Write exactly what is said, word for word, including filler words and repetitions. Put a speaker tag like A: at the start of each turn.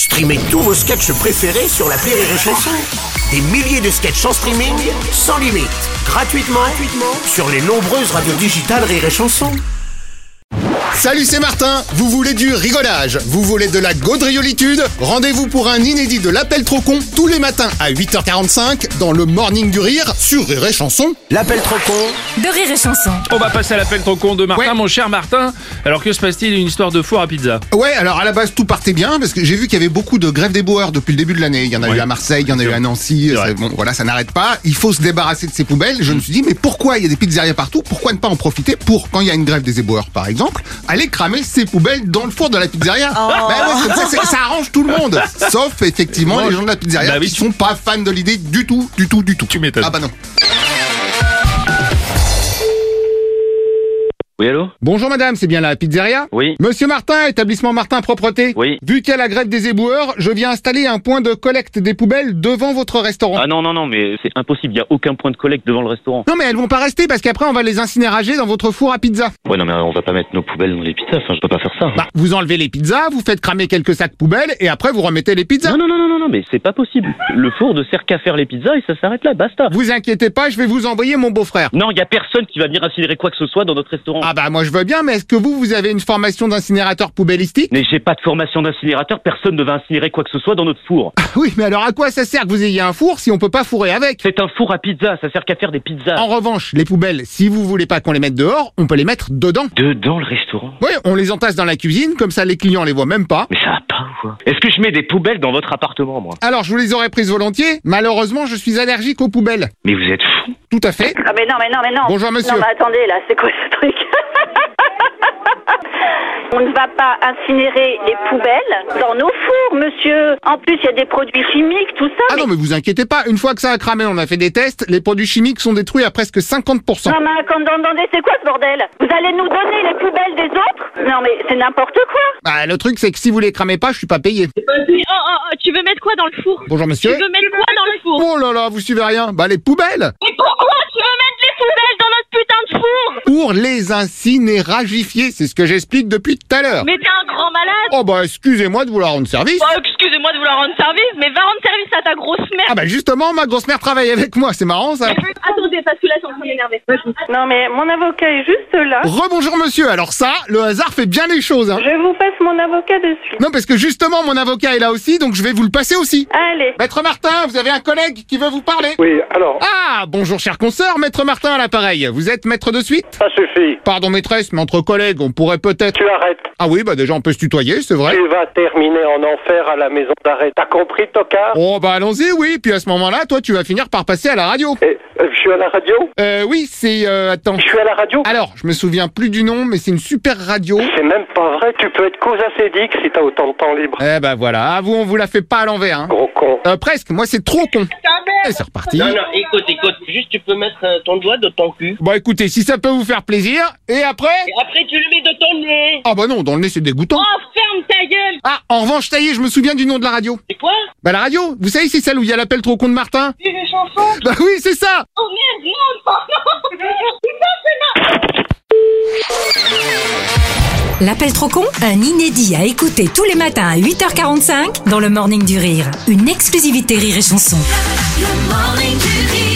A: Streamez tous vos sketchs préférés sur l'appli Rire et Chanson. Des milliers de sketchs en streaming, sans limite, gratuitement, gratuitement sur les nombreuses radios digitales Rire et Chanson.
B: Salut, c'est Martin. Vous voulez du rigolage? Vous voulez de la gaudriolitude? Rendez-vous pour un inédit de l'appel trop con tous les matins à huit heures quarante-cinq dans le Morning du Rire sur Rire et Chanson.
A: L'appel trop con
C: de Rire et Chanson.
D: On va passer à l'appel trop con de Martin,
B: Ouais.
D: mon cher Martin. Alors que se passe-t-il? Une histoire de four à pizza.
B: Ouais, alors à la base tout partait bien parce que j'ai vu qu'il y avait beaucoup de grèves des boueurs depuis le début de l'année. Il y en a
D: Ouais.
B: eu à Marseille, il y en a
D: C'est
B: eu à
D: vrai.
B: Nancy.
D: C'est
B: ça-
D: vrai.
B: bon, voilà, ça n'arrête pas. Il faut se débarrasser de ces poubelles. Je me suis dit, mais pourquoi il y a des pizzerias partout? Pourquoi ne pas en profiter pour, quand il y a une grève des éboueurs par exemple, aller cramer ces poubelles dans le four de la pizzeria? Ben ouais, comme ça, c'est- ça arrange tout le monde. Sauf effectivement
D: Bon,
B: les gens de la pizzeria
D: bah oui,
B: qui
D: tu-
B: sont pas fans de l'idée du tout, du tout, du tout.
D: Tu m'étonnes.
B: Ah bah non.
E: Oui, allô?
B: Bonjour madame, c'est bien la pizzeria?
E: Oui.
B: Monsieur Martin, établissement Martin Propreté.
E: Oui.
B: Vu qu'il y a la grève des éboueurs, je viens installer un point de collecte des poubelles devant votre restaurant.
E: Ah non, non, non, mais c'est impossible, il n'y a aucun point de collecte devant le restaurant.
B: Non mais elles vont pas rester parce qu'après on va les incinérager dans votre four à pizza.
E: Ouais, non, mais on va pas mettre nos poubelles dans les pizzas, enfin, je peux pas faire ça.
B: Bah, vous enlevez les pizzas, vous faites cramer quelques sacs poubelles et après vous remettez les pizzas.
E: Non, non, non, non, non, non, mais c'est pas possible. Le four ne sert qu'à faire les pizzas et ça s'arrête là, basta.
B: Vous inquiétez pas, je vais vous envoyer mon beau-frère.
E: Non, il y a personne qui va venir incinérer quoi que ce soit dans notre restaurant.
B: Ah bah moi je veux bien, mais est-ce que vous, vous avez une formation d'incinérateur poubellistique?
E: Mais j'ai pas de formation d'incinérateur, personne ne va incinérer quoi que ce soit dans notre four.
B: Ah oui, mais alors à quoi ça sert que vous ayez un four si on peut pas fourrer avec?
E: C'est un four à pizza, ça sert qu'à faire des pizzas.
B: En revanche, les poubelles, si vous voulez pas qu'on les mette dehors, on peut les mettre dedans.
E: Dedans le restaurant?
B: Oui, on les entasse dans la cuisine, comme ça les clients les voient même pas.
E: Mais ça va pas ou quoi? Est-ce que je mets des poubelles dans votre appartement, moi?
B: Alors, je vous les aurais prises volontiers. Malheureusement, je suis allergique aux poubelles.
E: Mais vous êtes fous.
B: Tout à fait.
F: Ah mais non, mais non, mais non.
B: Bonjour, monsieur.
F: Non mais attendez là, c'est quoi ce truc? On ne va pas incinérer les poubelles dans nos fours, monsieur. En plus, il y a des produits chimiques, tout ça.
B: Ah non, mais vous inquiétez pas. Une fois que ça a cramé, on a fait des tests. Les produits chimiques sont détruits à presque cinquante pour cent.
F: Non mais attendez, c'est quoi ce bordel? Vous allez nous donner les poubelles des autres? Non mais c'est n'importe quoi.
B: Bah, le truc, c'est que si vous les cramez pas, je suis pas payé.
G: Mais oh, oh, oh, tu veux mettre quoi dans le four?
B: Bonjour,
G: Tu
B: monsieur.
G: veux mettre quoi dans le four?
B: Oh là là, vous suivez rien. Bah, les poubelles.
G: Mais pourquoi tu veux mettre les poubelles dans notre putain de four?
B: Pour les incinéragifier. C'est ce que j'explique depuis tout à l'heure.
G: Mais t'es un grand malade.
B: Oh bah, excusez-moi de vous la rendre service.
G: Oh, excusez-moi de vouloir rendre service, mais va rendre service à ta grosse mère.
B: Ah bah, justement, ma grosse mère travaille avec moi. C'est marrant, ça.
G: Attendez, parce que là, c'est en train d'énerver.
F: Non mais mon avocat est juste là.
B: Rebonjour, monsieur. Alors ça, le hasard fait bien les choses, hein.
F: Je vous passe mon avocat de suite.
B: Non, parce que justement, mon avocat est là aussi, donc je vais vous le passer aussi.
F: Allez.
B: Maître Martin, vous avez un collègue qui veut vous parler?
H: Oui, alors,
B: Ah, bonjour cher consoeur, Maître Martin à l'appareil. Vous êtes maître de suite?
H: ça suffit.
B: Pardon maîtresse, mais entre collègues, on pourrait peut-être...
H: Tu arrêtes.
B: Ah oui, bah déjà on peut se tutoyer, c'est vrai.
H: Tu vas terminer en enfer à la maison d'arrêt. T'as compris, tocard?
B: Oh bah allons-y, oui, puis à ce moment-là, toi tu vas finir par passer à la radio.
H: Eh, euh, je suis à la radio?
B: Euh, oui, c'est... Euh, attends...
H: Je suis à la radio?
B: Alors, je me souviens plus du nom, mais c'est une super radio.
H: C'est même pas vrai. Tu peux être cause acédique si t'as autant de temps libre.
B: Eh bah voilà, à vous on vous la fait pas à l'envers, hein.
H: Gros con.
B: Euh, presque, moi c'est trop con. Et c'est reparti.
I: Non, non, écoute, écoute, juste tu peux mettre euh, ton doigt de ton cul.
B: Bon écoutez, si ça peut vous faire plaisir, et après...
I: Et après tu le mets de ton nez.
B: Ah bah non, dans le nez c'est dégoûtant.
G: Oh, ferme ta gueule.
B: Ah, en revanche, ça y est, je me souviens du nom de la radio.
I: C'est quoi?
B: Bah la radio, vous savez, c'est celle où il y a l'appel trop con de Martin.
G: C'est une chanson.
B: Bah oui, c'est ça.
G: Oh merde, non, non, non. Putain, c'est non.
C: L'appel trop con, un inédit à écouter tous les matins à huit heures quarante-cinq dans le Morning du Rire. Une exclusivité Rire et Chanson.
J: Le Morning du Rire.